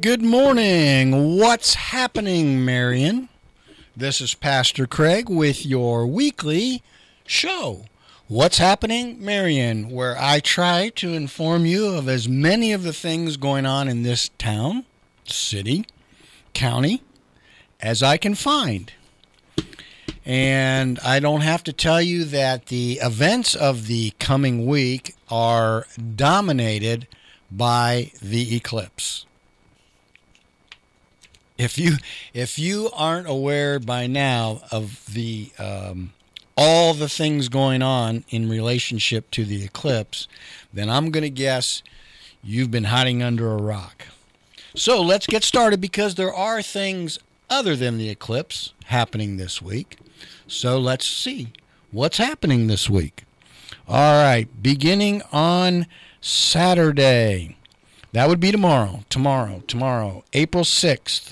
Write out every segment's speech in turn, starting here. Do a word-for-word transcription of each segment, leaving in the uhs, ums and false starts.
Good morning. What's happening, Marion? This is Pastor Craig with your weekly show, What's Happening, Marion, where I try to inform you of as many of the things going on in this town, city, county, as I can find. And I don't have to tell you that the events of the coming week are dominated by the eclipse. If you if you aren't aware by now of the um, all the things going on in relationship to the eclipse, then I'm going to guess you've been hiding under a rock. So let's get started, because there are things other than the eclipse happening this week. So let's see what's happening this week. All right, beginning on Saturday. That would be tomorrow, tomorrow, tomorrow, April sixth.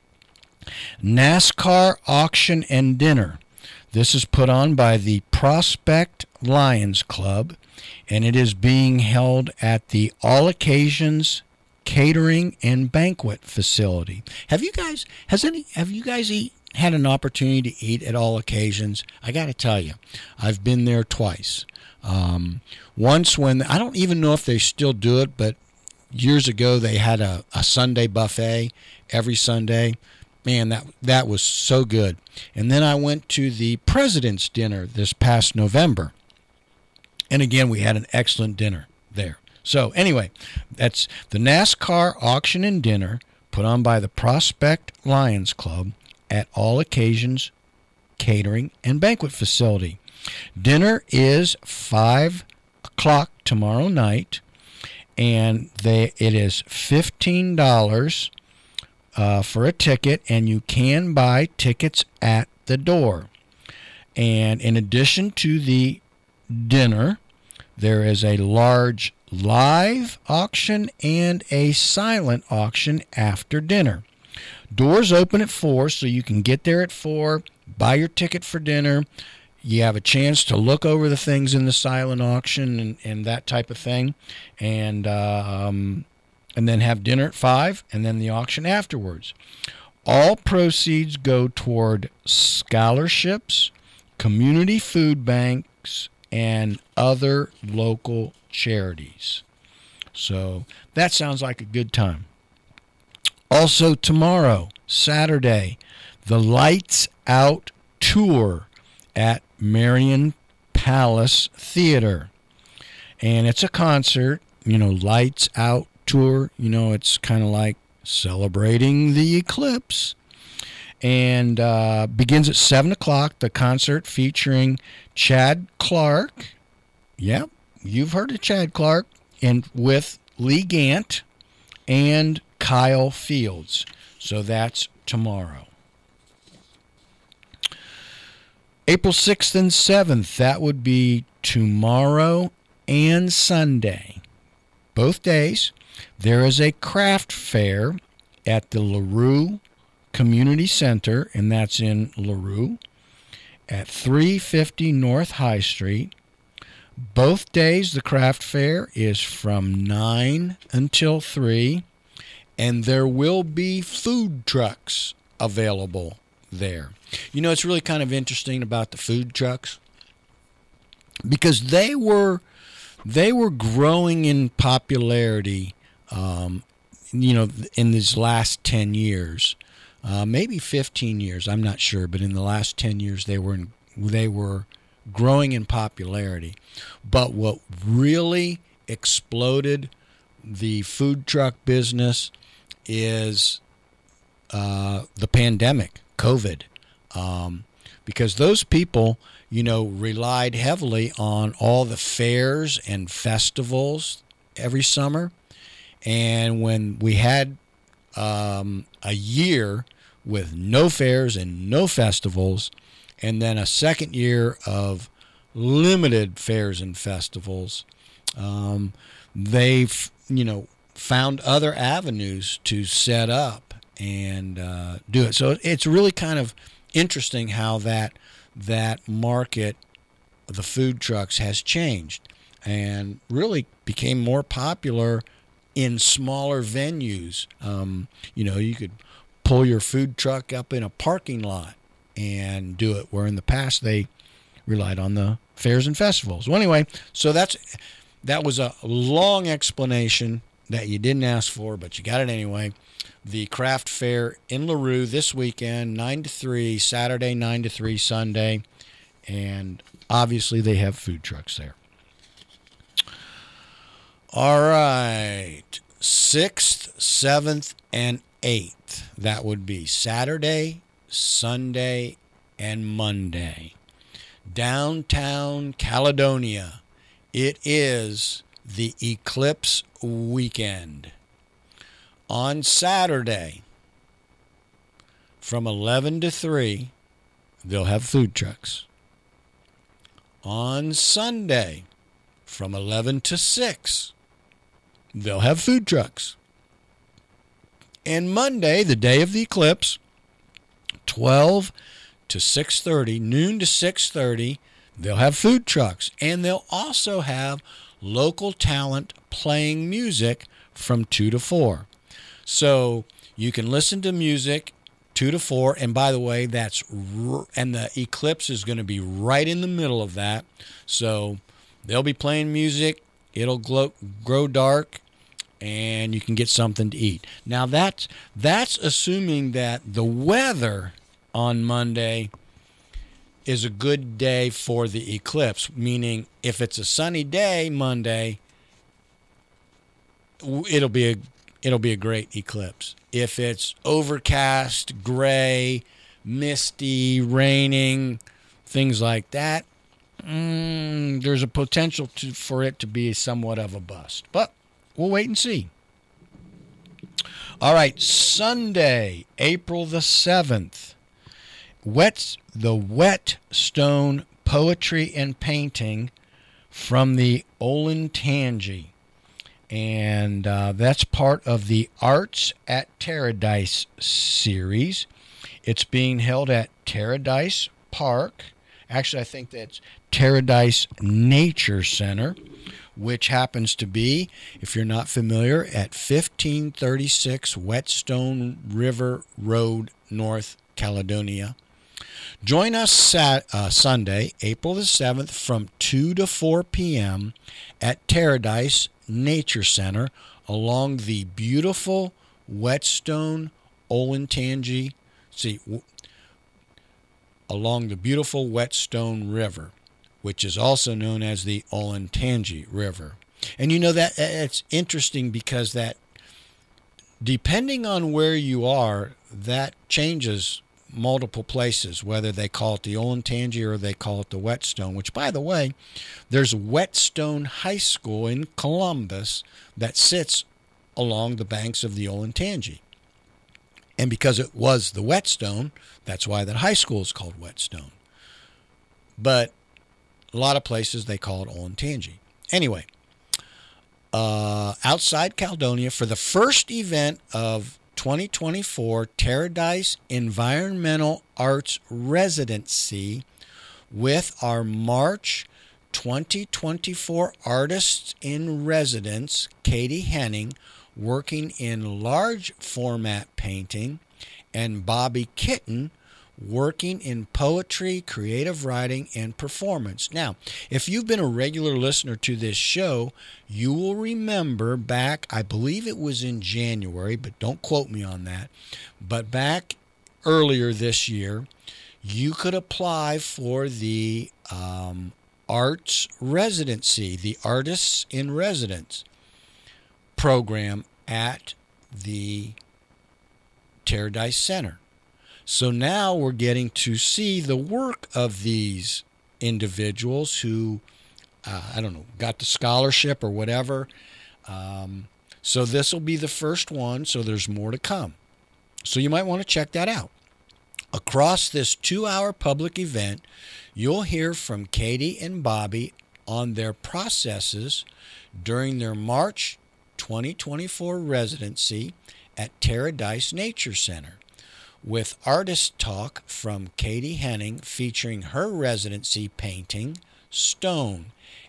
NASCAR Auction and Dinner. This is put on by the Prospect Lions Club, and it is being held at the All Occasions Catering and Banquet Facility. Have you guys has any have you guys eat, had an opportunity to eat at All Occasions? I got to tell you, I've been there twice. Um, once when I don't even know if they still do it, but years ago they had a, a Sunday buffet every Sunday. Man, that that was so good. And then I went to the President's Dinner this past November. And again, we had an excellent dinner there. So anyway, that's the NASCAR Auction and Dinner put on by the Prospect Lions Club at All Occasions Catering and Banquet Facility. Dinner is five o'clock tomorrow night, and they it is fifteen dollars Uh, for a ticket, and you can buy tickets at the door. And in addition to the dinner, there is a large live auction and a silent auction after dinner. Doors open at four, so you can get there at four, buy your ticket for dinner. You have a chance to look over the things in the silent auction and, and that type of thing. And uh, um and then have dinner at five, and then the auction afterwards. All proceeds go toward scholarships, community food banks, and other local charities. So that sounds like a good time. Also tomorrow, Saturday, the Lights Out Tour at Marion Palace Theater. And it's a concert, you know, Lights Out Tour, you know, it's kind of like celebrating the eclipse, and uh, begins at seven o'clock. The concert featuring Chad Clark, yep, you've heard of Chad Clark, and with Lee Gant and Kyle Fields. So that's tomorrow. April sixth and seventh, that would be tomorrow and Sunday. Both days. There is a craft fair at the LaRue Community Center, and that's in LaRue, at three fifty North High Street. Both days the craft fair is from nine until three, and there will be food trucks available there. You know, it's really kind of interesting about the food trucks, because they were they were growing in popularity Um, you know, in these last ten years, uh, maybe fifteen years, I'm not sure, but in the last ten years, they were in, they were growing in popularity. But what really exploded the food truck business is uh, the pandemic, COVID, um, because those people, you know, relied heavily on all the fairs and festivals every summer. And when we had um, a year with no fairs and no festivals, and then a second year of limited fairs and festivals, um, they've, you know, found other avenues to set up and uh, do it. So it's really kind of interesting how that that market, the food trucks, has changed and really became more popular in smaller venues. Um, you know, you could pull your food truck up in a parking lot and do it, where in the past they relied on the fairs and festivals. Well, anyway, so that's that was a long explanation that you didn't ask for, but you got it anyway. The craft fair in LaRue this weekend, nine to three, Saturday, nine to three, Sunday, and obviously they have food trucks there. All right, sixth, seventh, and eighth. That would be Saturday, Sunday, and Monday. Downtown Caledonia. It is the Eclipse weekend. On Saturday, from eleven to three, they'll have food trucks. On Sunday, from eleven to six, they'll have food trucks. And Monday, the day of the eclipse, twelve to six thirty, noon to six thirty, they'll have food trucks. And they'll also have local talent playing music from two to four. So you can listen to music two to four. And by the way, that's r- and the eclipse is going to be right in the middle of that. So they'll be playing music. It'll glow, grow dark, and you can get something to eat. Now, that's, that's assuming that the weather on Monday is a good day for the eclipse, meaning if it's a sunny day Monday, it'll be a it'll be a great eclipse. If it's overcast, gray, misty, raining, things like that, mm, there's a potential to, for it to be somewhat of a bust. But we'll wait and see. All right, Sunday, April the seventh. Wet, the Whetstone Poetry and Painting from the Olentangy. And uh, that's part of the Arts at Taradice series. It's being held at Taradice Park. Actually, I think that's Taradice Nature Center, which happens to be, if you're not familiar, at fifteen thirty-six Whetstone River Road, North Caledonia. Join us sat, uh, Sunday, April the seventh, from two to four p.m. at Taradice Nature Center along the beautiful Whetstone Olentangy, see, w- along the beautiful Whetstone River, which is also known as the Olentangy River. And you know that it's interesting because that, depending on where you are, that changes multiple places, whether they call it the Olentangy or they call it the Whetstone, which, by the way, there's Whetstone High School in Columbus that sits along the banks of the Olentangy. And because it was the Whetstone, that's why that high school is called Whetstone. But a lot of places they call it Olentangy. Anyway, uh, outside Caledonia, for the first event of twenty twenty-four Taradice Environmental Arts Residency with our March twenty twenty-four Artists in Residence, Katie Henning, working in large format painting, and Bobby Kitten, working in poetry, creative writing, and performance. Now, if you've been a regular listener to this show, you will remember back, I believe it was in January, but don't quote me on that, but back earlier this year, you could apply for the um, arts residency, the Artists in Residence program at the Taradice Center. So now we're getting to see the work of these individuals who, uh, I don't know, got the scholarship or whatever. Um, so this will be the first one, so there's more to come. So you might want to check that out. Across this two-hour public event, you'll hear from Katie and Bobby on their processes during their March twenty twenty-four residency at Taradice Nature Center, with artist talk from Katie Henning featuring her residency painting, Stone,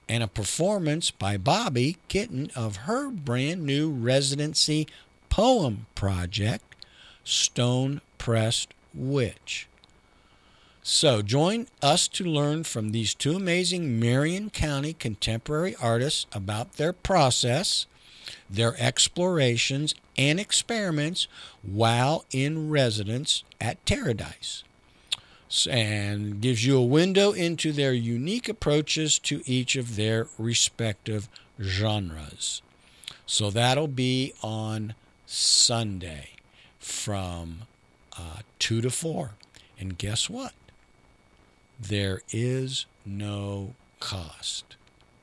and a performance by Bobby Kitten of her brand new residency poem project, Stone Pressed Witch. So join us to learn from these two amazing Marion County contemporary artists about their process, their explorations, and experiments while in residence at Terradice, and gives you a window into their unique approaches to each of their respective genres. So that'll be on Sunday from uh, two to four. And guess what? There is no cost.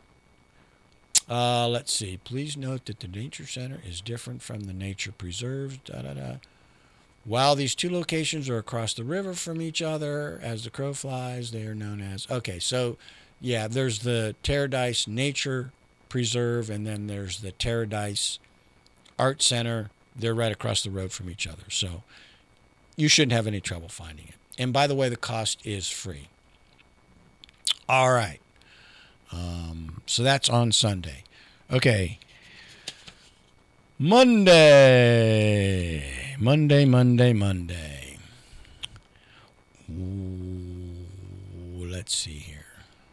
Uh, let's see. Please note that the Nature Center is different from the Nature Preserves. Da, da, da. While these two locations are across the river from each other, as the crow flies, they are known as... Okay, so, yeah, there's the Terradice Nature Preserve, and then there's the Terradice Art Center. They're right across the road from each other, so you shouldn't have any trouble finding it. And by the way, the cost is free. All right. Um, so that's on Sunday. Okay. Monday. Monday, Monday, Monday. Ooh, let's see here.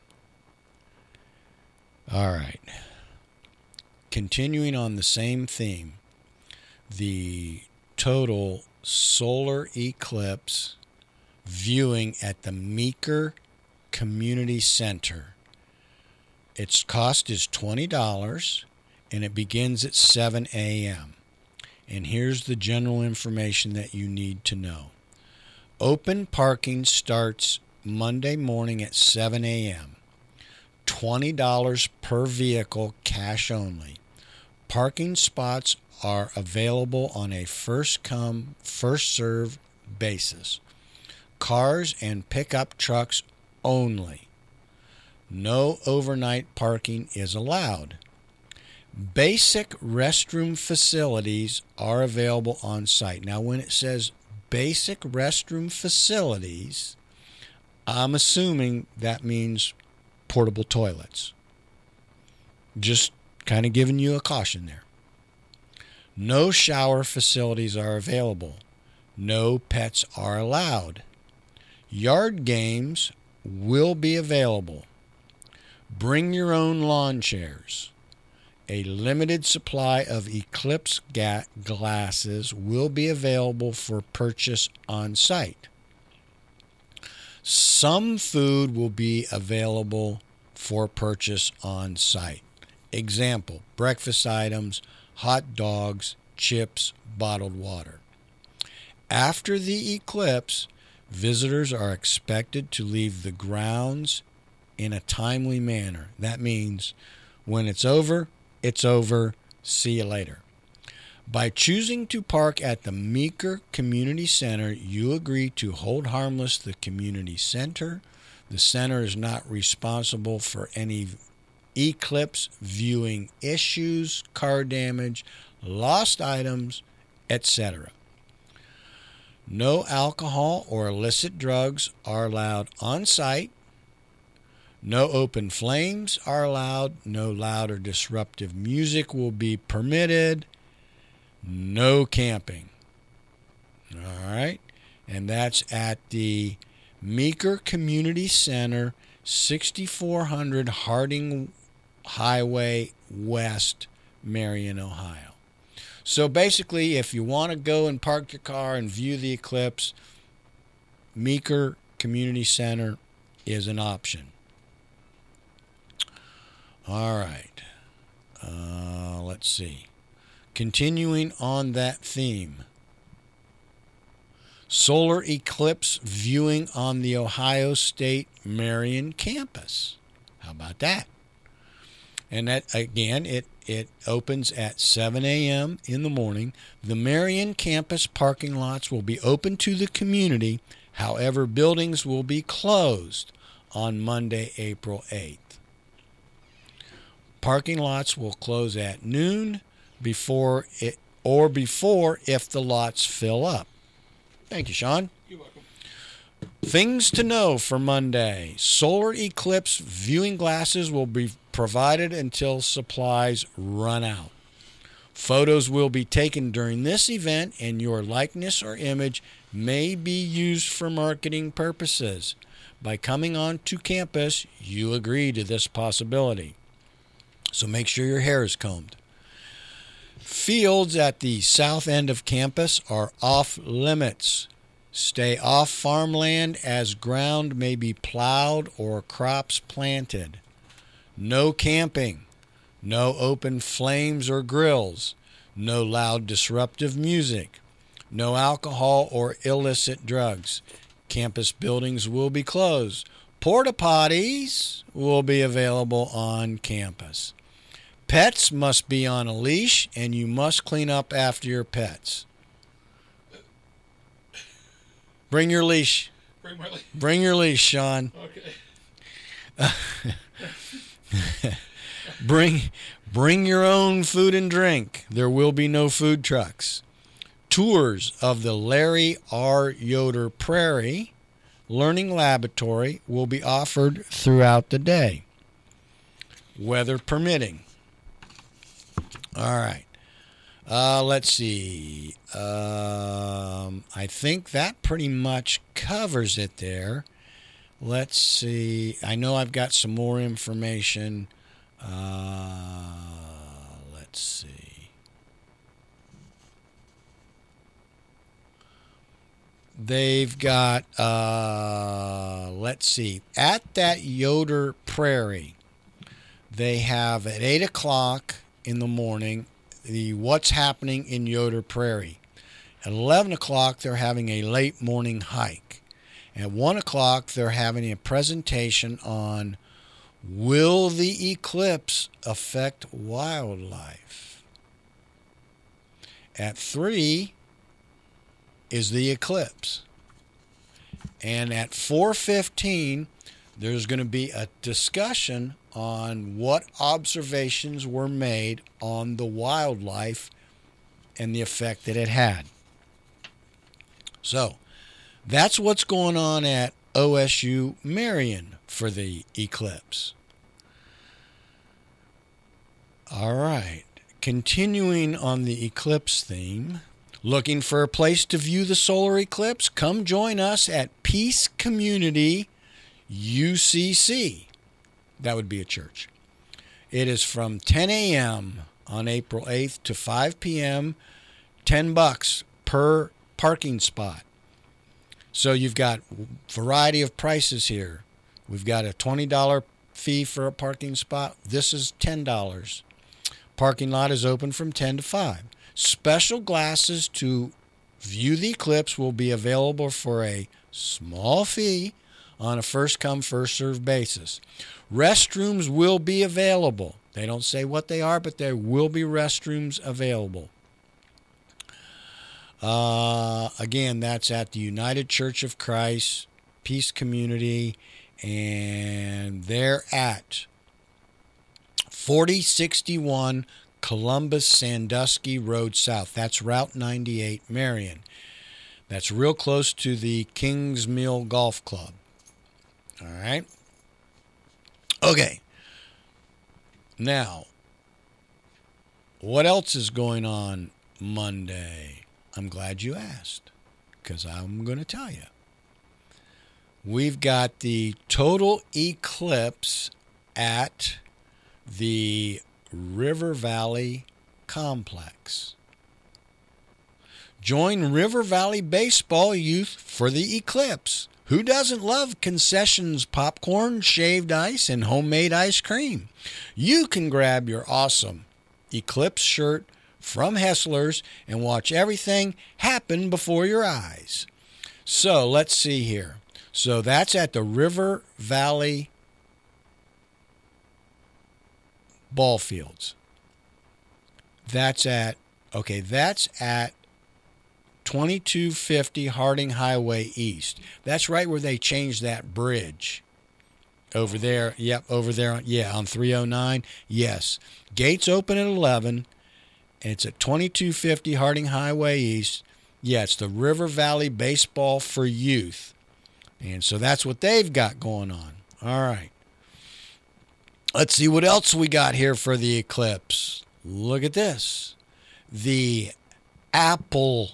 All right. Continuing on the same theme, the total solar eclipse viewing at the Meeker Community Center. Its cost is twenty dollars, and it begins at seven a.m. And here's the general information that you need to know. Open parking starts Monday morning at seven a.m. twenty dollars per vehicle, cash only. Parking spots are available on a first-come, first-served basis. Cars and pickup trucks only. No overnight parking is allowed. Basic restroom facilities are available on site. Now, when it says basic restroom facilities, I'm assuming that means portable toilets. Just kind of giving you a caution there. No shower facilities are available. No pets are allowed. Yard games will be available. Bring your own lawn chairs. A limited supply of Eclipse ga- glasses will be available for purchase on site. Some food will be available for purchase on site. Example, breakfast items, hot dogs, chips, bottled water. After the eclipse, visitors are expected to leave the grounds in a timely manner. That means when it's over, it's over. See you later. By choosing to park at the Meeker Community Center, you agree to hold harmless the community center. The center is not responsible for any eclipse viewing issues, car damage, lost items, et cetera. No alcohol or illicit drugs are allowed on site. No open flames are allowed. No loud or disruptive music will be permitted. No camping. All right. And that's at the Meeker Community Center, sixty-four hundred Harding Highway West, Marion, Ohio. So basically, if you want to go and park your car and view the eclipse, Meeker Community Center is an option. All right. Uh, let's see. Continuing on that theme. Solar eclipse viewing on the Ohio State Marion campus. How about that? And that, again, it, it opens at seven a.m. in the morning. The Marion campus parking lots will be open to the community. However, buildings will be closed on Monday, April eighth. Parking lots will close at noon before it or before if the lots fill up. Thank you, Sean. You're welcome. Things to know for Monday. Solar eclipse viewing glasses will be provided until supplies run out. Photos will be taken during this event, and your likeness or image may be used for marketing purposes. By coming onto campus, you agree to this possibility. So make sure your hair is combed. Fields at the south end of campus are off limits. Stay off farmland as ground may be plowed or crops planted. No camping. No open flames or grills. No loud disruptive music. No alcohol or illicit drugs. Campus buildings will be closed. Porta potties will be available on campus. Pets must be on a leash, and you must clean up after your pets. Bring your leash. Bring my leash. Bring your leash, Sean. Okay. Bring bring your own food and drink. There will be no food trucks. Tours of the Larry R. Yoder Prairie Learning Laboratory will be offered throughout the day, weather permitting. All right. Uh, let's see. Um, I think that pretty much covers it there. Let's see. I know I've got some more information. Uh, let's see. They've got, uh, let's see, at that Yoder Prairie, they have at eight o'clock in the morning the What's Happening in Yoder Prairie. At eleven o'clock, they're having a late morning hike. At one o'clock, they're having a presentation on Will the Eclipse Affect Wildlife? At three is the eclipse. And at four fifteen, there's going to be a discussion on what observations were made on the wildlife and the effect that it had. So, that's what's going on at O S U Marion for the eclipse. All right. Continuing on the eclipse theme, looking for a place to view the solar eclipse? Come join us at Peace Community U C C. That would be a church. It is from ten a.m. on April eighth to five p.m., ten bucks per parking spot. So you've got a variety of prices here. We've got a twenty dollars fee for a parking spot. This is ten dollars. Parking lot is open from ten to five. Special glasses to view the eclipse will be available for a small fee on a first-come, first-served basis. Restrooms will be available. They don't say what they are, but there will be restrooms available. Uh, again, that's at the United Church of Christ, Peace Community, and they're at forty sixty-one Columbus Sandusky Road South. That's Route ninety-eight, Marion. That's real close to the Kings Mill Golf Club. All right. Okay. Now, what else is going on Monday? I'm glad you asked, because I'm going to tell you. We've got the total eclipse at the River Valley Complex. Join River Valley Baseball Youth for the eclipse. Who doesn't love concessions, popcorn, shaved ice, and homemade ice cream? You can grab your awesome eclipse shirt from Hessler's and watch everything happen before your eyes. So let's see here. So that's at the River Valley Ball Fields. That's at, okay, that's at twenty-two fifty Harding Highway East. That's right where they changed that bridge. Over there, yep, over there, yeah, on three oh nine. Yes. Gates open at eleven. And it's at twenty-two fifty Harding Highway East. Yeah, it's the River Valley Baseball for Youth. And so that's what they've got going on. All right. Let's see what else we got here for the eclipse. Look at this. The Apple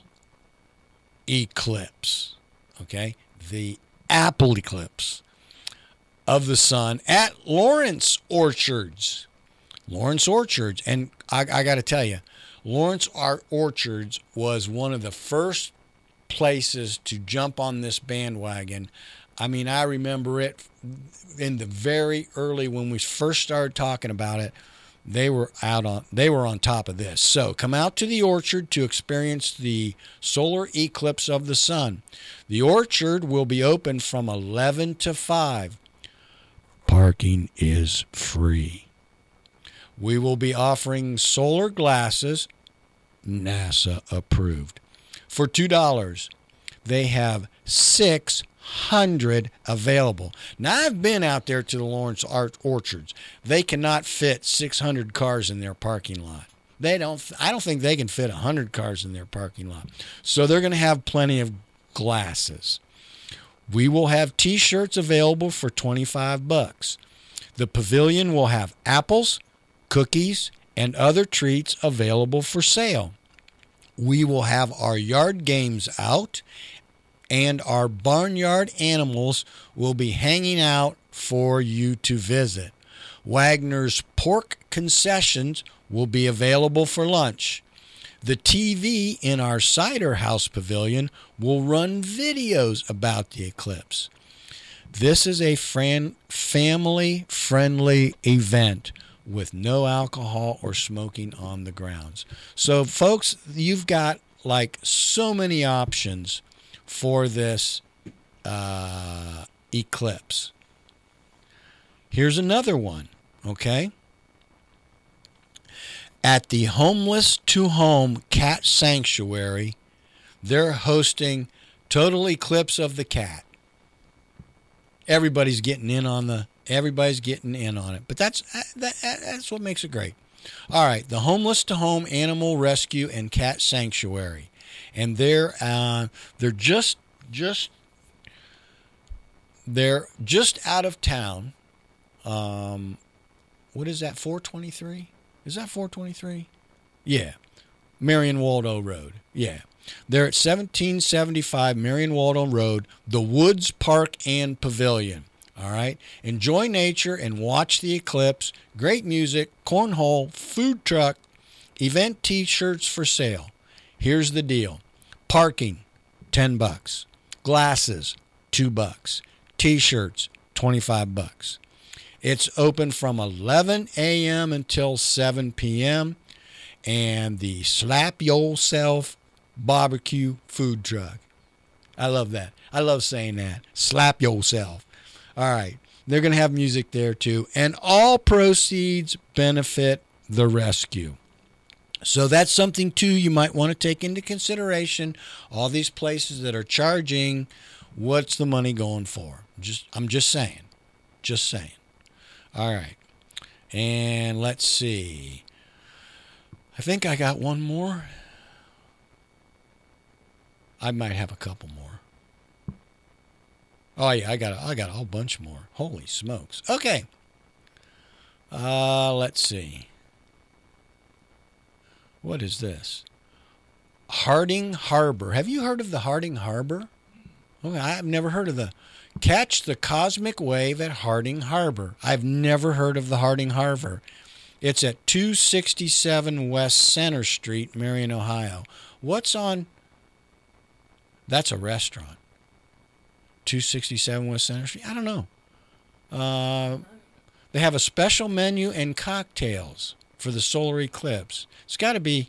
eclipse. Okay? The Apple eclipse of the sun at Lawrence Orchards. Lawrence Orchards. And I, I got to tell you, Lawrence Orchards was one of the first places to jump on this bandwagon. I mean, I remember it in the very early when we first started talking about it. They were out on they were on top of this. So come out to the orchard to experience the solar eclipse of the sun. The orchard will be open from eleven to five. Parking is free. We will be offering solar glasses, NASA approved, for two dollars. They have six hundred available. Now, I've been out there to the Lawrence Art Orchards. They cannot fit six hundred cars in their parking lot. They don't. I don't think they can fit one hundred cars in their parking lot. So they're going to have plenty of glasses. We will have T-shirts available for twenty-five bucks. The pavilion will have apples, cookies, and other treats available for sale. We will have our yard games out, and our barnyard animals will be hanging out for you to visit. Wagner's pork concessions will be available for lunch. The T V in our cider house pavilion will run videos about the eclipse. This is a friend, family-friendly event with no alcohol or smoking on the grounds. So, folks, you've got like so many options for this uh, eclipse. Here's another one, okay? At the Homeless to Home Cat Sanctuary, they're hosting Total Eclipse of the Cat. Everybody's getting in on the everybody's getting in on it. But that's that, that's what makes it great. All right, the Homeless to Home Animal Rescue and Cat Sanctuary. And they're uh, they're just just they're just out of town. Um, what is that? four twenty-three? Is that four twenty-three? Yeah, Marion Waldo Road. Yeah, they're at seventeen seventy-five Marion Waldo Road, the Woods Park and Pavilion. All right, enjoy nature and watch the eclipse. Great music, cornhole, food truck, event T-shirts for sale. Here's the deal. Parking, ten bucks. Glasses, two bucks. T-shirts, twenty-five bucks. It's open from eleven a.m. until seven p.m. And the Slap Yourself Barbecue Food Truck. I love that. I love saying that. Slap yourself. All right. They're going to have music there too. And all proceeds benefit the rescue. So that's something, too, you might want to take into consideration. All these places that are charging, what's the money going for? Just, I'm just saying. Just saying. All right. And let's see. I think I got one more. I might have a couple more. Oh, yeah, I got a, I got a whole bunch more. Holy smokes. Okay. Uh, let's see. What is this? Harding Harbor. Have you heard of the Harding Harbor? Okay, I've never heard of the... Catch the Cosmic Wave at Harding Harbor. I've never heard of the Harding Harbor. It's at two sixty-seven West Center Street, Marion, Ohio. What's on... That's a restaurant. two sixty-seven West Center Street? I don't know. Uh, they have a special menu and cocktails for the solar eclipse. It's got to be...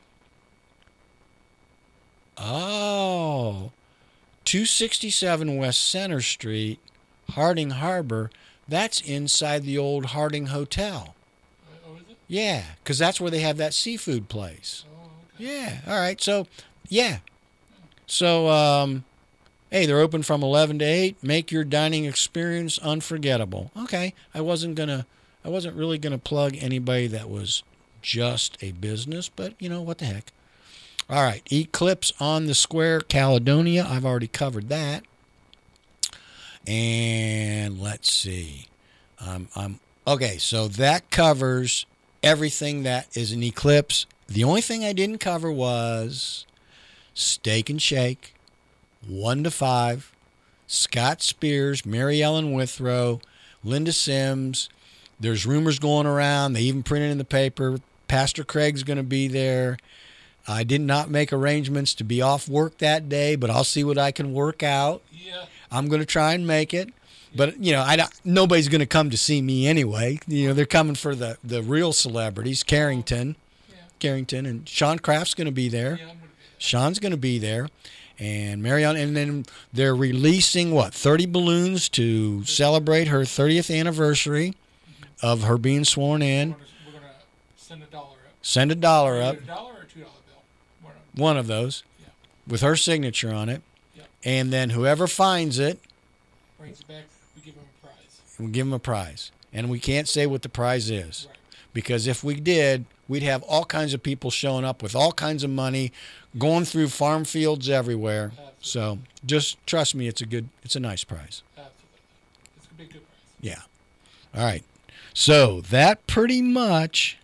Oh... two sixty-seven West Center Street, Harding Harbor, that's inside the old Harding Hotel. Oh, is it? Yeah, because that's where they have that seafood place. Oh, okay. Yeah, all right. So, yeah. So, um, hey, they're open from eleven to eight. Make your dining experience unforgettable. Okay, I wasn't going to, I wasn't really going to plug anybody that was just a business, but, you know, what the heck. All right, Eclipse on the Square, Caledonia. I've already covered that. And let's see. Um, I'm Okay, so that covers everything that is an eclipse. The only thing I didn't cover was Steak and Shake, one to five, Scott Spears, Mary Ellen Withrow, Linda Sims. There's rumors going around. They even printed in the paper. Pastor Craig's going to be there. I did not make arrangements to be off work that day, but I'll see what I can work out. Yeah. I'm going to try and make it. But, you know, I don't, nobody's going to come to see me anyway. You know, they're coming for the, the real celebrities, Carrington. Yeah. Carrington. And Sean Kraft's going to be there. Yeah, I'm gonna be there. Sean's going to be there. And Marion, and then they're releasing, what, thirty balloons to celebrate her thirtieth anniversary of her being sworn in. We're gonna, we're gonna send a dollar up. Send a dollar up, Either a dollar or a two dollar bill. One of them. one of those, Yeah. with her signature on it. Yeah. And then whoever finds it, Brings it back. We give them a prize. we'll give them a prize. And we can't say what the prize is. Right. Because if we did, we'd have all kinds of people showing up with all kinds of money, going through farm fields everywhere. Absolutely. So just trust me, it's a good, it's a nice prize. Absolutely. It's gonna be a good prize. Yeah. All right. So that pretty much,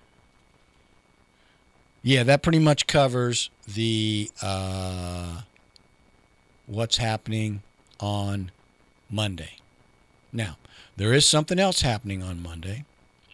yeah, that pretty much covers the uh, what's happening on Monday. Now, there is something else happening on Monday.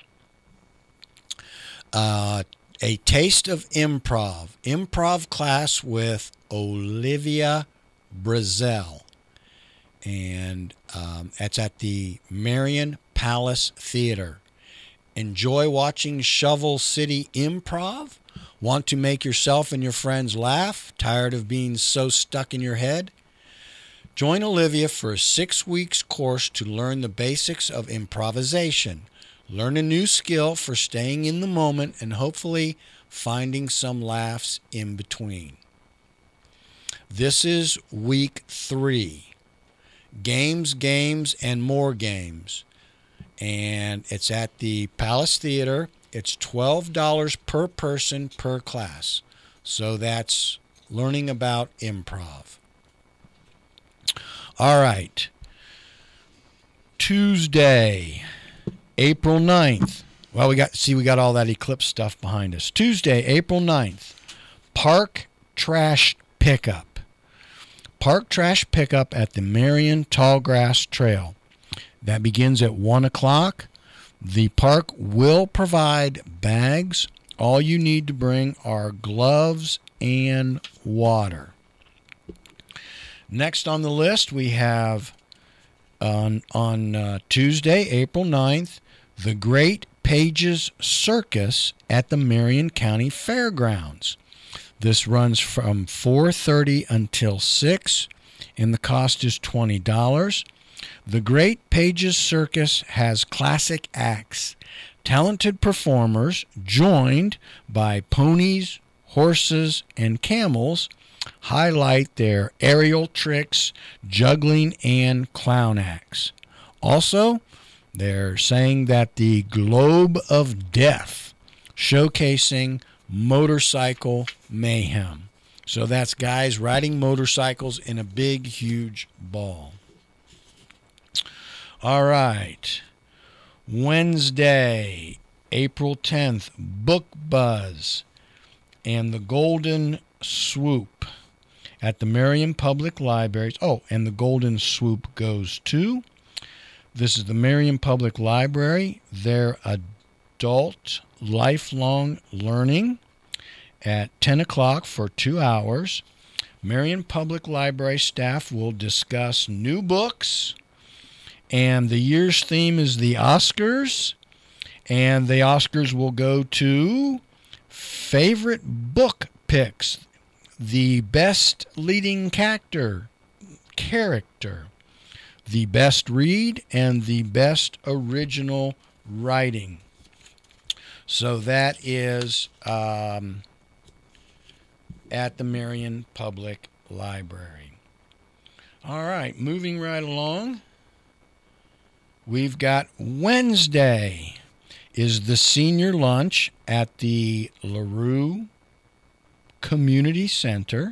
Uh, a taste of improv, improv class with Olivia Brazel. And um, that's at the Marion Palace Theater. Enjoy watching Shovel City Improv? Want to make yourself and your friends laugh? Tired of being so stuck in your head? Join Olivia for a six weeks course to learn the basics of improvisation. Learn a new skill for staying in the moment and hopefully finding some laughs in between. This is week three. Games, games, and more games. And it's at the Palace Theater. It's twelve dollars per person per class. So that's learning about improv. All right. Tuesday, April ninth. Well, we got see we got all that eclipse stuff behind us. Tuesday, April ninth. Park trash pickup. Park trash pickup at the Marion Tallgrass Trail. That begins at one o'clock. The park will provide bags. All you need to bring are gloves and water. Next on the list, we have on, on uh, Tuesday, April ninth, the Great Pages Circus at the Marion County Fairgrounds. This runs from four thirty until six, and the cost is twenty dollars. The Great Pages Circus has classic acts, talented performers joined by ponies, horses, and camels highlight their aerial tricks, juggling, and clown acts. Also, they're saying that the Globe of Death, showcasing motorcycle mayhem. So that's guys riding motorcycles in a big, huge ball. All right. Wednesday, April tenth, Book Buzz and the Golden Swoop at the Marion Public Libraries. Oh, and the Golden Swoop goes to, this is the Marion Public Library, their adult lifelong learning at ten o'clock for two hours. Marion Public Library staff will discuss new books, and the year's theme is the Oscars, and the Oscars will go to favorite book picks, the best leading character, character, the best read, and the best original writing. So that is um, at the Marion Public Library. All right, moving right along. We've got Wednesday is the senior lunch at the LaRue Community Center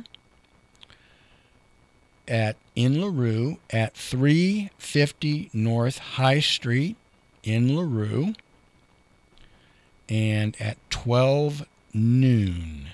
at in LaRue at three fifty North High Street in LaRue. and at twelve noon.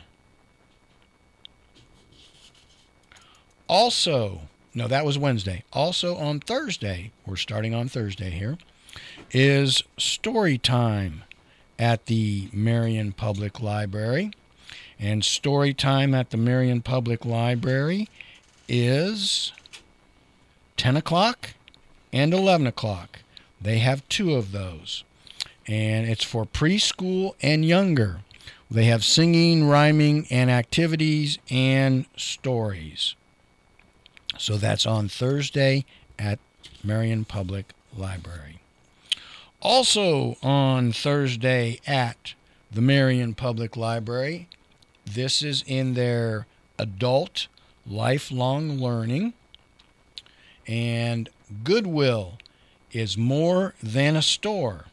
Also, no, that was Wednesday. Also on Thursday, we're starting on Thursday here, is story time at the Marion Public Library. And story time at the Marion Public Library is ten o'clock and eleven o'clock. They have two of those. And it's for preschool and younger. They have singing, rhyming, and activities and stories. So that's on Thursday at Marion Public Library. Also on Thursday at the Marion Public Library, this is in their adult lifelong learning. And Goodwill is more than a store.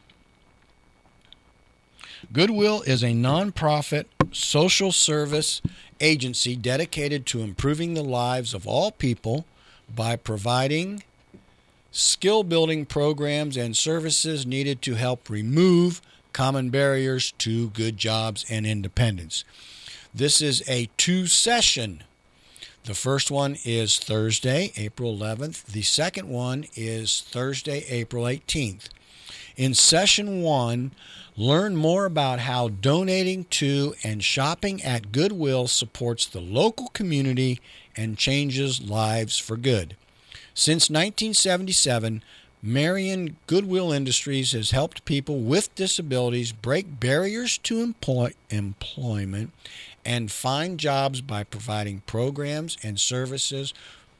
Goodwill is a nonprofit social service agency dedicated to improving the lives of all people by providing skill-building programs and services needed to help remove common barriers to good jobs and independence. This is a two-session. The first one is Thursday, April eleventh. The second one is Thursday, April eighteenth. In session one, learn more about how donating to and shopping at Goodwill supports the local community and changes lives for good. Since nineteen seventy-seven, Marion Goodwill Industries has helped people with disabilities break barriers to employ- employment and find jobs by providing programs and services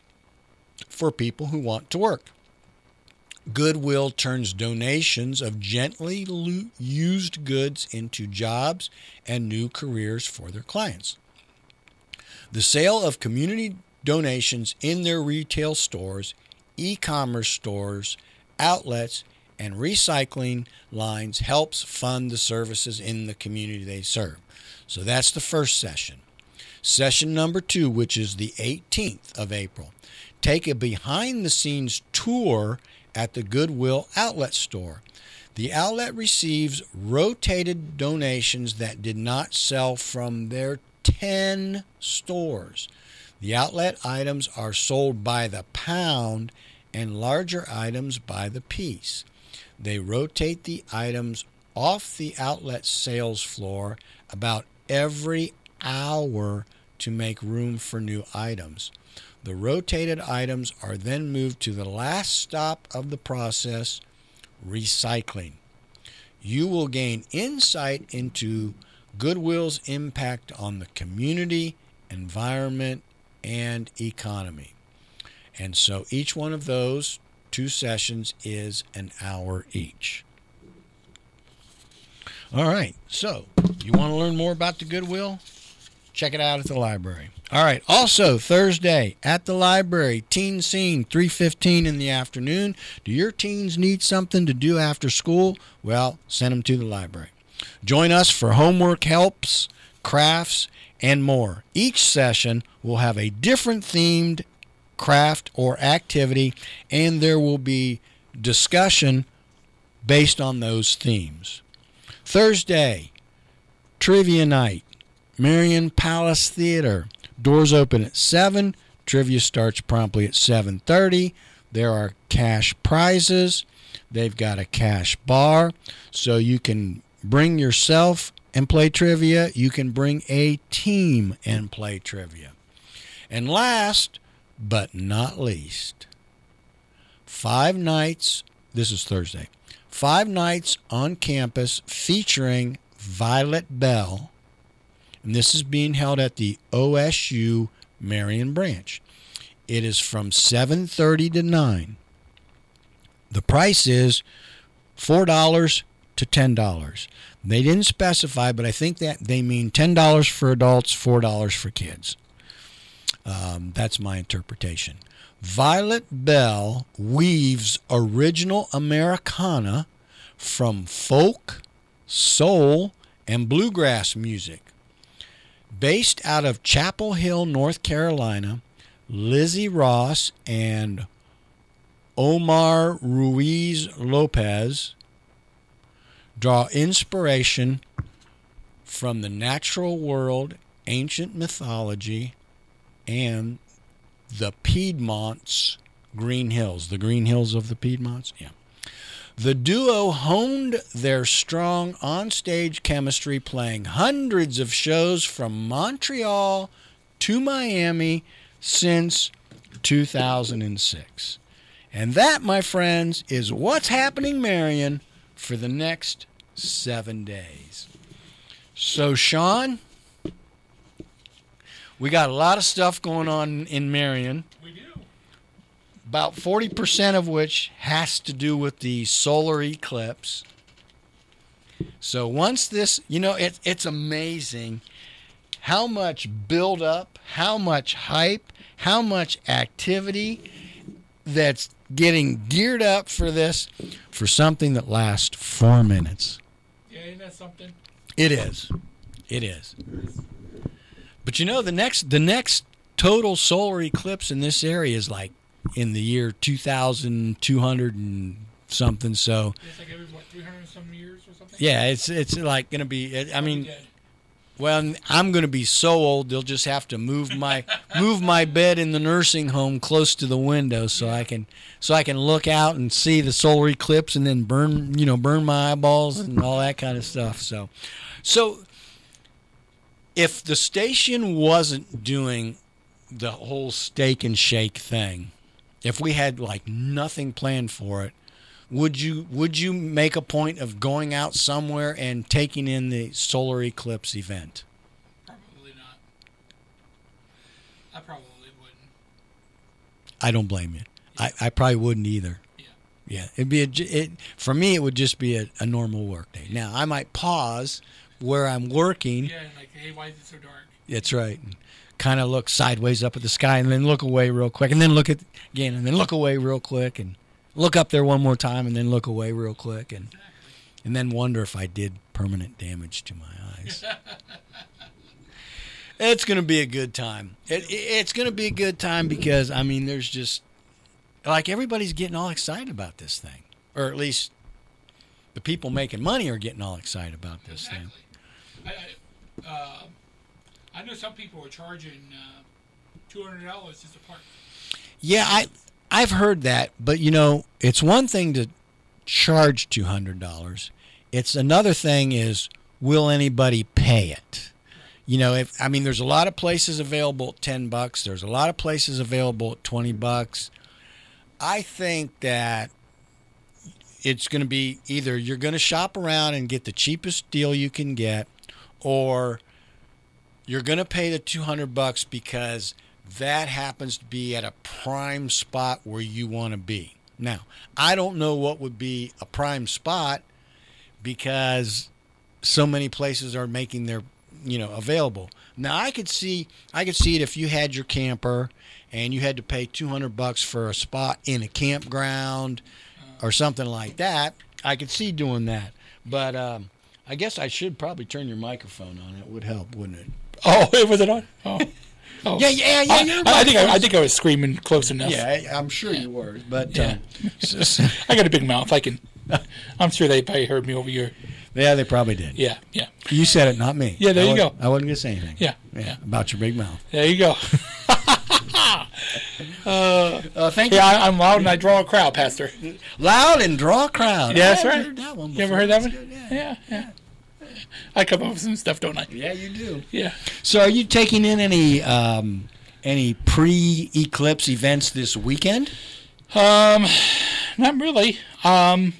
for people who want to work. Goodwill turns donations of gently used goods into jobs and new careers for their clients. The sale of community donations in their retail stores, e-commerce stores, outlets, and recycling lines helps fund the services in the community they serve. So that's the first session. Session number two, which is the eighteenth of April. Take a behind-the-scenes tour at the Goodwill outlet store. The outlet receives rotated donations that did not sell from their ten stores. The outlet items are sold by the pound and larger items by the piece. They rotate the items off the outlet sales floor about every hour to make room for new items. The rotated items are then moved to the last stop of the process, recycling. You will gain insight into Goodwill's impact on the community, environment, and economy. And so each one of those two sessions is an hour each. All right, so you want to learn more about the Goodwill? Check it out at the library. All right, also Thursday at the library, Teen Scene, three fifteen in the afternoon. Do your teens need something to do after school? Well, send them to the library. Join us for homework helps, crafts, and more. Each session will have a different themed craft or activity, and there will be discussion based on those themes. Thursday, trivia night, Marion Palace Theater. Doors open at seven. Trivia starts promptly at seven thirty. There are cash prizes. They've got a cash bar, so you can bring yourself and play trivia. You can bring a team and play trivia. And last but not least, five nights, this is Thursday, five nights on campus featuring Violet Bell, and this is being held at the O S U Marion branch. It is from seven thirty to nine. The price is four dollars to ten dollars. They didn't specify, but I think that they mean ten dollars for adults, four dollars for kids. Um, that's my interpretation. Violet Bell weaves original Americana from folk, soul, and bluegrass music. Based out of Chapel Hill, North Carolina, Lizzie Ross and Omar Ruiz Lopez draw inspiration from the natural world, ancient mythology, and the Piedmont's Green Hills. The Green Hills of the Piedmonts? Yeah. The duo honed their strong on-stage chemistry, playing hundreds of shows from Montreal to Miami since two thousand six. And that, my friends, is what's happening, Marion, for the next seven days. So, Sean, we got a lot of stuff going on in Marion. We do. About forty percent of which has to do with the solar eclipse. So once this, you know, it, it's amazing how much build-up, how much hype, how much activity that's getting geared up for this, for something that lasts four minutes. Yeah, isn't that something? It is. It is. But you know, the next the next total solar eclipse in this area is like in the year two thousand two hundred and something. So It's like every, what, three hundred some years or something? yeah, it's it's like going to be. It, I mean, Dead. well, I'm going to be so old they'll just have to move my move my bed in the nursing home close to the window so I can so I can look out and see the solar eclipse and then burn you know burn my eyeballs and all that kind of stuff. So, so if the station wasn't doing the whole steak and shake thing, if we had like nothing planned for it, would you would you make a point of going out somewhere and taking in the solar eclipse event? Probably not. I probably wouldn't. I don't blame you. I, I probably wouldn't either. Yeah. Yeah, it'd be a, j- it for me. It would just be a, a normal work day. Now I might pause where I'm working. Yeah, and like, hey, why is it so dark? That's right. Kind of look sideways up at the sky and then look away real quick and then look at again and then look away real quick and look up there one more time and then look away real quick and Exactly. and then wonder if I did permanent damage to my eyes. It's going to be a good time. It, it, it's going to be a good time because, I mean, there's just, like, everybody's getting all excited about this thing. Or at least the people making money are getting all excited about this Exactly. thing. I, I, uh, I know some people are charging uh, two hundred dollars just to park. Yeah, I, I've heard that. But, you know, it's one thing to charge two hundred dollars. It's another thing is, will anybody pay it? You know, if I mean, there's a lot of places available at ten bucks. There's a lot of places available at twenty bucks. I think that it's going to be either you're going to shop around and get the cheapest deal you can get, or you're going to pay the two hundred bucks because that happens to be at a prime spot where you want to be. Now, I don't know what would be a prime spot because so many places are making their, you know, available. Now, I could see I could see it if you had your camper and you had to pay two hundred bucks for a spot in a campground or something like that. I could see doing that. But um, I guess I should probably turn your microphone on. It would help, wouldn't it? Oh, was it on? Oh, oh. Yeah, yeah, yeah. I, your I, I think I, I microphone's- think I was screaming close enough. Yeah, I- I'm sure you were. But Yeah. um, so- so- I got a big mouth. I can. I'm sure they probably heard me over your. yeah, they probably did. Yeah, yeah. You said it, not me. Yeah, there I you wasn't- go. I wasn't going to say anything. Yeah, yeah. yeah. About your big mouth. There you go. uh, Uh, thank yeah, I, I'm loud and I draw a crowd, Pastor. you. Loud and draw a crowd. Yeah, that's I right. heard that one You ever before. heard that That's one? good, Yeah. Yeah, yeah. I come up with some stuff, don't I? Yeah, you do. Yeah. So, are you taking in any um, any pre-eclipse events this weekend? Um, not really. Um,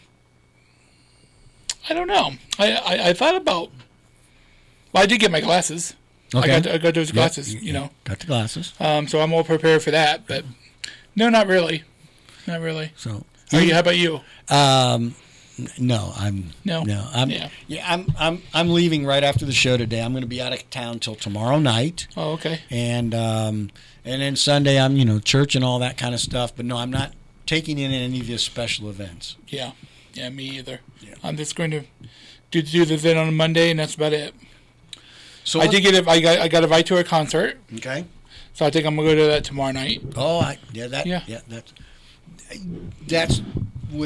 I don't know. I, I, I thought about. Well, I did get my glasses. I got I got those Yep, glasses. you- You know. got the glasses. Um, so I'm all prepared for that. But no, not really. Not really. So, How, you, how about you? Um, n- no, I'm No? no, I'm Yeah. yeah, I'm I'm I'm leaving right after the show today. I'm going to be out of town till tomorrow night, Oh, okay. and um, and then Sunday I'm you know church and all that kind of stuff. But no, I'm not taking in any of these special events. Yeah. Yeah, me either. Yeah. I'm just going to do, do the event on Monday, and that's about it. So I did get a, I got I got invited to a concert, okay. so I think I'm gonna go to that tomorrow night. Oh, I, yeah, that Yeah. yeah, that's that's with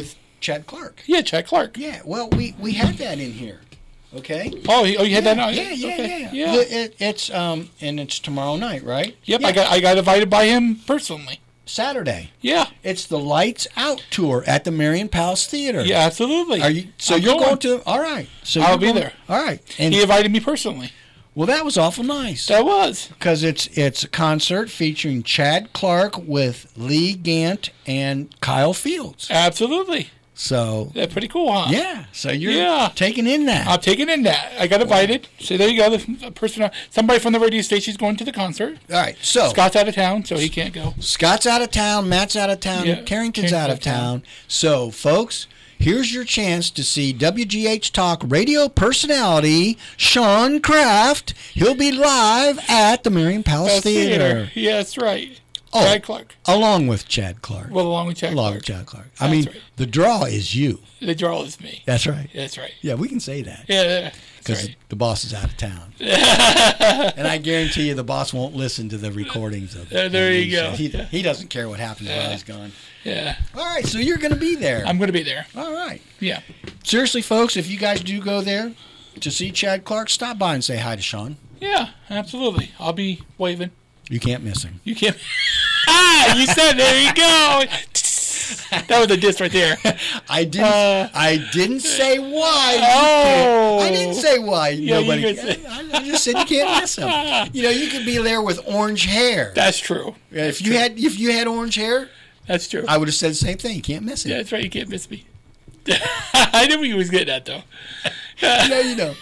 Chad Clark. Yeah, Chad Clark. Yeah, well, we, we had that in here. Okay. Oh, you- oh, you had yeah, that on? Yeah, yeah, okay. yeah. yeah. The- It, it's um, and it's tomorrow night, right? Yep, Yeah. I got I got invited by him personally. Saturday. Yeah. It's the Lights Out tour at the Marion Palace Theater. Yeah, absolutely. Are you? So I'm you're going. going. to? All right. So I'll you're be going- there. All right. And He invited me personally. well, that was awful nice. That was. Because it's it's a concert featuring Chad Clark with Lee Gant and Kyle Fields. Absolutely. So That's pretty cool, huh? yeah, so you're Yeah. taking in that. I'm taking in that. I got invited. So there you go. The person, somebody from the radio station's going to the concert. All right, so Scott's out of town, so he can't go. Scott's out of town, Matt's out of town, Yeah, Carrington's Carrington's out out of of town. town. So, folks, here's your chance to see W G H Talk radio personality Sean Kraft. He'll be live at the Marion Palace Palace Theater, Theater. Yeah, that's right. Oh. Chad Clark. along with Chad Clark. Well, along with Chad along Clark. with Chad Clark. I That's mean, right. the draw is you. The draw is me. That's right. That's right. Yeah, we can say that. Yeah, yeah, that's Because right. the boss is out of town. And I guarantee you the boss won't listen to the recordings of There- there of you these go. shows. He, Yeah. he doesn't care what happens while Yeah. he's gone. Yeah. All right, so you're going to be there. I'm going to be there. All right. Yeah. Seriously, folks, if you guys do go there to see Chad Clark, stop by and say hi to Sean. Yeah, absolutely. I'll be waving. You can't miss him. You can't. Ah, you said there you go. That was a diss right there. I didn't. Uh, I didn't say why. you Oh. can't- I didn't say why. Yeah, you Nobody. could say- I, I just said you can't miss him. You know, you could be there with orange hair. That's true. If you had, if you had orange hair, That's true. I would have said the same thing. You can't miss it. Yeah, that's right. You can't miss me. I knew he was getting at though. No, you don't.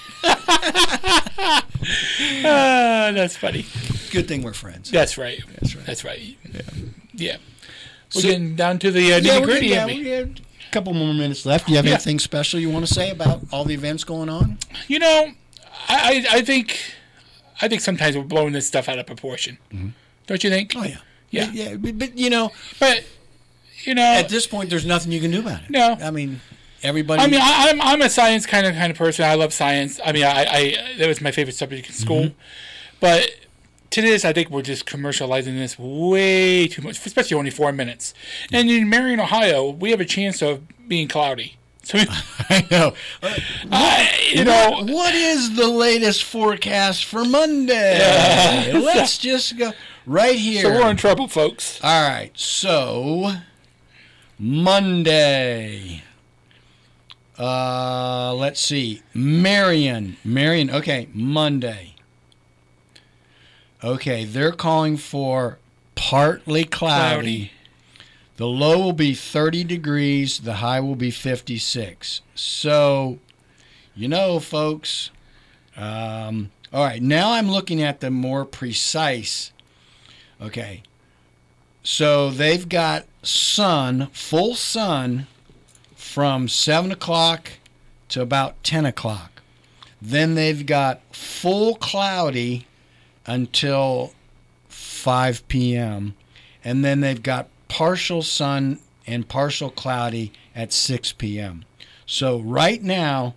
Ah, that's funny. Good thing we're friends. That's right. That's right. That's right. Yeah. Yeah. We're So- getting down to the uh, Yeah, nitty we're gritty. getting of down. me. We have a couple more minutes left. Do you have Yeah. anything special you want to say about all the events going on? You know, I, I I think I think sometimes we're blowing this stuff out of proportion. Don't you think? Oh yeah, Yeah. yeah. But, but you know, But you know, at this point, there's nothing you can do about it. No. I mean, everybody. I mean, I, I'm I'm a science kind of kind of person. I love science. I mean, I, I that was my favorite subject in school. But to this, I think we're just commercializing this way too much, especially only four minutes. And in Marion, Ohio, we have a chance of being cloudy. So, I know. I, you know, What- what is the latest forecast for Monday? Let's just go right here. so we're in trouble, folks. All right. So Monday. Uh, let's see. Marion. Marion. Okay, Monday. Okay, they're calling for partly cloudy. Cloudy. The low will be thirty degrees. The high will be fifty-six. So, you know, folks. Um, all right, now I'm looking at the more precise. Okay. So they've got sun, full sun, from seven o'clock to about ten o'clock. Then they've got full cloudy until five p.m. And then they've got partial sun and partial cloudy at six p.m. So right now,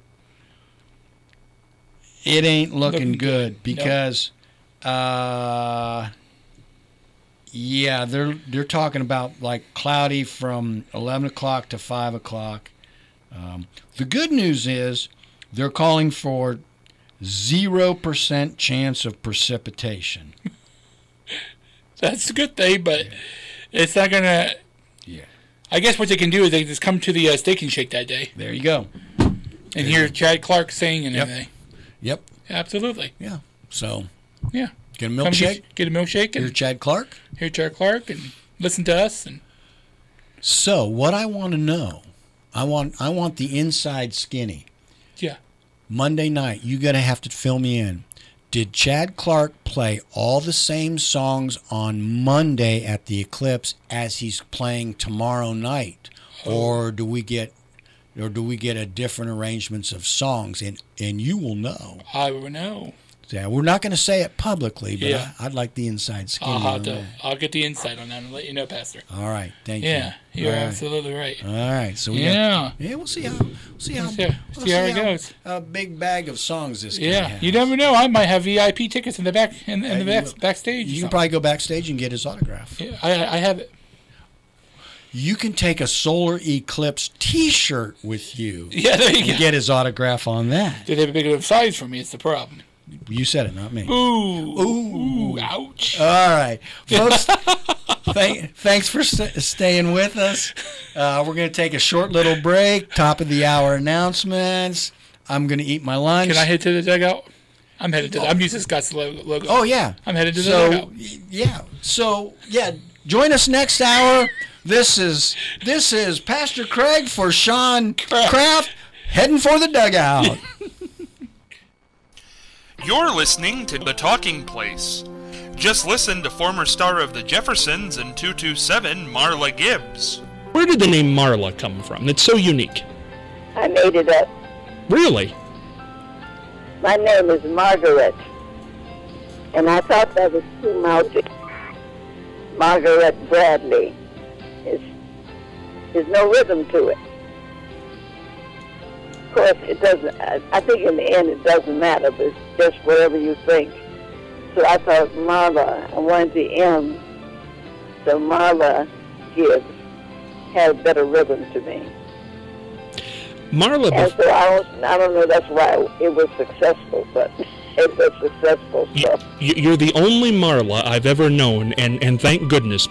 it ain't looking, Looking good, good. because, uh, yeah, they're they're talking about like cloudy from eleven o'clock to five o'clock. Um, the good news is they're calling for zero percent chance of precipitation. That's a good thing, but it's not gonna. Yeah. I guess what they can do is they can just come to the uh, Steak and Shake that day There you go. and hear Chad Clark sing and Yep. everything. Yep. Absolutely. Yeah. So Yeah. get a Come milkshake. Get, get a milkshake Here's and Chad Clark. hear Chad Clark and listen to us. And So what I want to know, I want I want the inside skinny. yeah. Monday night, you gotta have to fill me in. Did Chad Clark play all the same songs on Monday at the Eclipse as he's playing tomorrow night, or do we get, or do we get a different arrangements of songs? And and you will know. I will know. Yeah, we're not going to say it publicly, but Yeah. I, I'd like the inside skinny. I'll, on have to, that. I'll get the insight on that and let you know, Pastor. All right, thank Yeah, you. you're All right. absolutely right. All right, so we Yeah. got, yeah, we'll see how we'll see how See how- we'll see how it goes. A big bag of songs this guy Yeah, has. you never know. I might have V I P tickets in the back in, in Uh, the back, you- backstage. or You can something. probably go backstage and get his autograph. Yeah, I, I have it. you can take a solar eclipse T-shirt with you. Yeah, there you and go. get his autograph on that. Did they have a big enough size for me? It's the problem. You said it, not me. Ooh. Ooh. Ooh. Ouch. All right, folks. Thank, thanks for st- staying with us. Uh, we're going to take a short little break. Top of the hour announcements. I'm going to eat my lunch. Can I head to the dugout? I'm headed to. The, I'm using Scott's logo. logo. Oh yeah. I'm headed to the so, dugout. Yeah. So yeah, join us next hour. This is this is Pastor Craig for Sean Kraft heading for the dugout. You're listening to The Talking Place. Just listen to former star of the Jeffersons and two two seven, Marla Gibbs. Where did the name Marla come from? It's so unique. I made it up. Really? My name is Margaret, and I thought that was too mouthy. Margaret Bradley. It's, there's no rhythm to it. Of course, it doesn't. I, I think in the end it doesn't matter, but it's just whatever you think. So I thought Marla, I wanted the M, so Marla Gibbs had a better rhythm to me. Marla. And so I don't, I don't know. That's why it was successful, but it was successful. So. You're the only Marla I've ever known, and, and thank goodness.